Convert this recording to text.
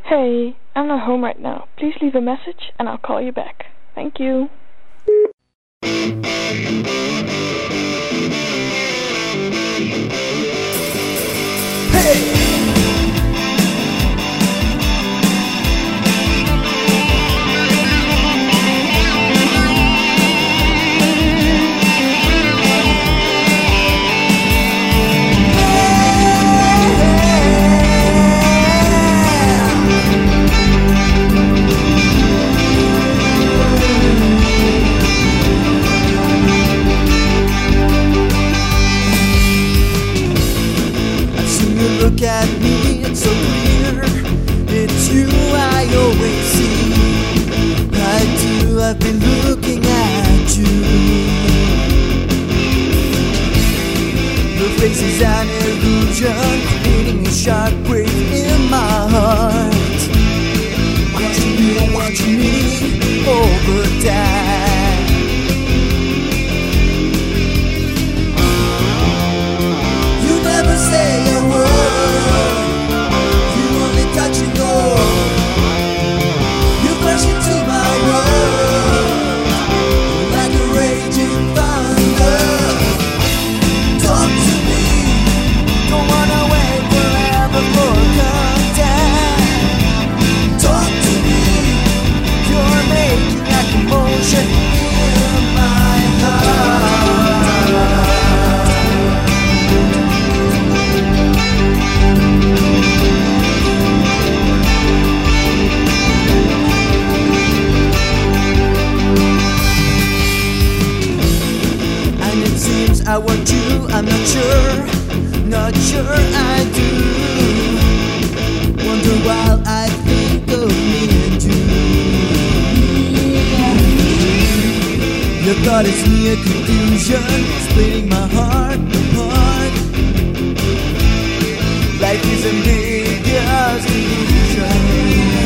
Hey, I'm not home right now. Please leave a message and I'll call you back. Thank you. Look at me, it's so clear. It's you I always see. I do, I've been looking at you. The face is an illusion, creating a shockwave in my heart. Watching me over time. You never say a word. You only touch and go. You crash into my world like a raging thunder. Talk to me. Don't wanna wait forever for contact. Talk to me. You're making a commotion in my heart. I want you, I'm not sure I do. Wonder while I think of me and you. Your thought is near confusion, splitting my heart apart. Life is a big illusion.